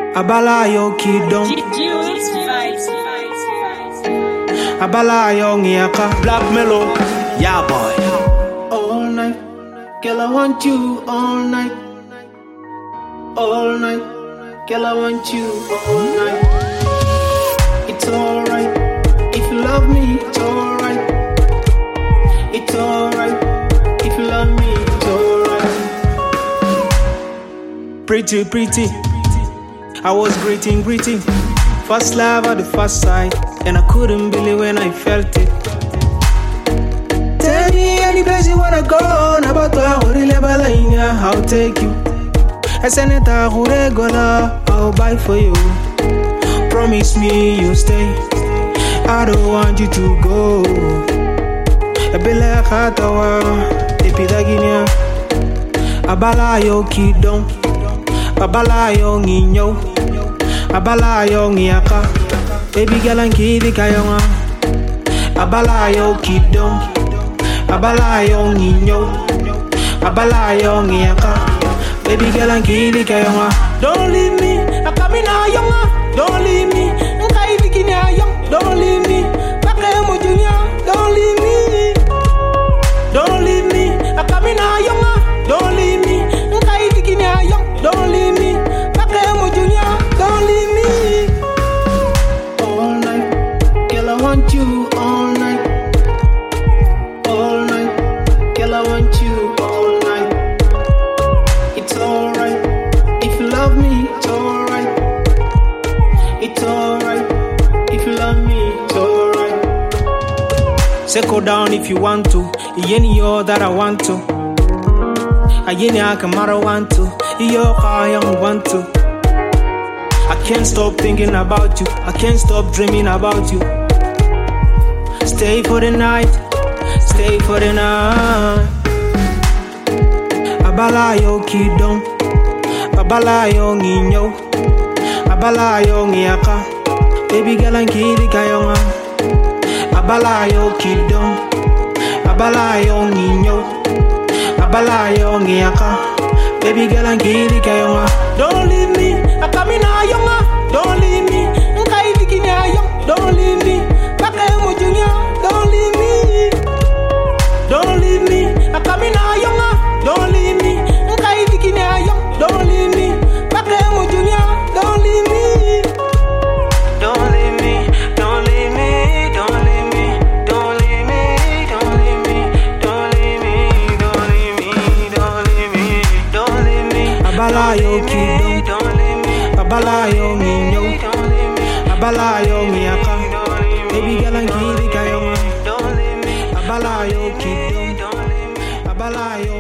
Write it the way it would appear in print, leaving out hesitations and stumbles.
Abalayo kidon. Abalayo ngiaka. Black Mellow. Yeah boy. All night, girl, I want you all night. All night, girl, I want you all night. It's alright if you love me, it's alright. It's alright if you love me, it's alright. Pretty, pretty. I was greeting. First love at the first sight, and I couldn't believe when I felt it. Tell me any place you wanna go, I'll take you. I send it a regular, I'll buy for you. Promise me you'll stay, I don't want you to go. Ebele khatawa, epidaginia. Abalayo kidon, abalayo nginyo, abalayo ngiaka. Baby girl and kidi kayonga. Abalayo kidon, abalayo nginyo, abalayo ngiaka. Baby girl and kidi kayonga. Don't leave me, akamina yonga. Don't leave me, nkai vikinya yong. Don't leave me, bakemo junior. Don't leave me, don't leave me, akamina yonga. Don't leave me, nkai vikinya yong. Don't leave me, bakemo junior. Don't leave me. All night, girl, I want you all night. All night, girl, I want you all night. It's alright if you love me, it's alright. It's alright if you love me, it's alright. Settle down if you want to. Yeni yo that I want to. Ayeni akamara want to. Yo I want to. I can't stop thinking about you. I can't stop dreaming about you. Stay for the night. Stay for the night. Abalayo kidon. Abalayo nginyo. Abalayo ngiaka. Baby girl and kidi kayonga. Abalayo kidon. Abalayo nginyo. Abalayo ngiaka. Baby girl and kidi kayonga. Don't leave me, akamina yonga. Don't leave me, nkai vikinya yong. Don't leave me, bakemo junior. Don't leave me, don't leave me, akamina yonga. Don't leave me, nkai vikinya yong. Don't leave me, bakemo junior. Don't leave me. Don't leave me, don't leave me, don't leave me, don't leave me, don't leave me, don't leave me, don't leave me, don't leave me, don't leave me. Abalayo kidon, abalayo nginyo, abalayo ngiaka. Baby girl and kidi kayonga. Abalayo kidon, abalayo